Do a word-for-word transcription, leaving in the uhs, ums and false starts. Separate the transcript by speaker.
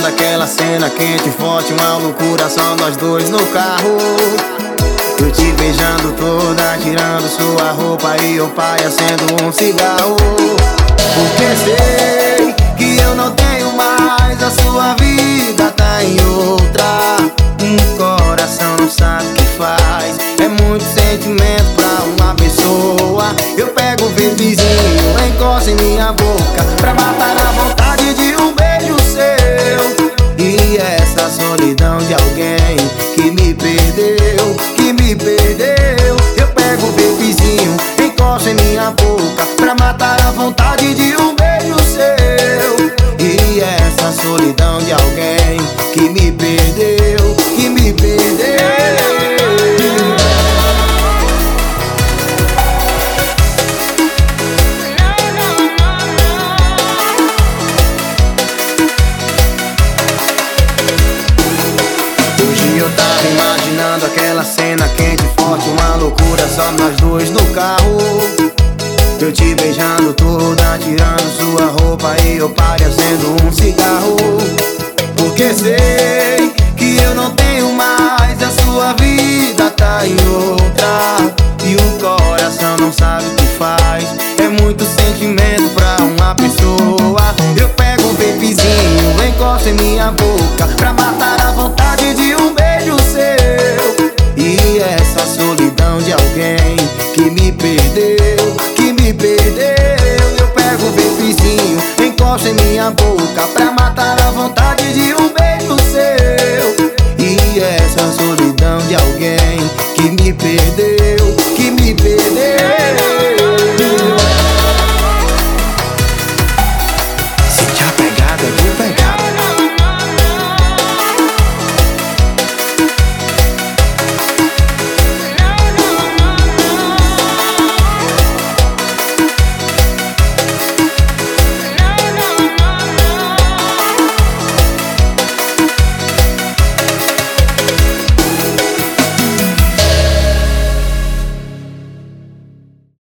Speaker 1: imaginando aquela cena quente e forte, uma loucura, só nós dois no carro. Eu te beijando toda, tirando sua roupa e o pai acendo um cigarro. Porque sei que eu não tenho mais, a sua vida tá em outra. Um coração não sabe o que faz, é muito sentimento pra uma pessoa. Eu pego o babyzinho, encosto em minha boca pra matar a vontade de um beijo seu. E essa solidão de alguém que me perdeu, que me perdeu. Eu pego o babyzinho, encosto em minha boca pra matar a vontade de um beijo seu. E essa solidão de alguém que me perdeu, que me perdeu. Hoje eu tava imaginando aquela cena quente e forte, uma loucura, só nós dois no carro. Eu te beijando toda, tirando sua roupa e eu pare acendo um cigarro. Porque sei que eu não tenho mais, a sua vida tá em outra. E o coração não sabe o que faz, é muito sentimento pra uma pessoa. Eu pego o babyzinho, encosto em minha boca pra matar a vontade de um beijo seu. E essa solidão de alguém que me perdeu, que me perdeu. Eu pego o babyzinho, encosto em minha boca pra matar a vontade de um beijo seu. E essa solidão de alguém que me perdeu.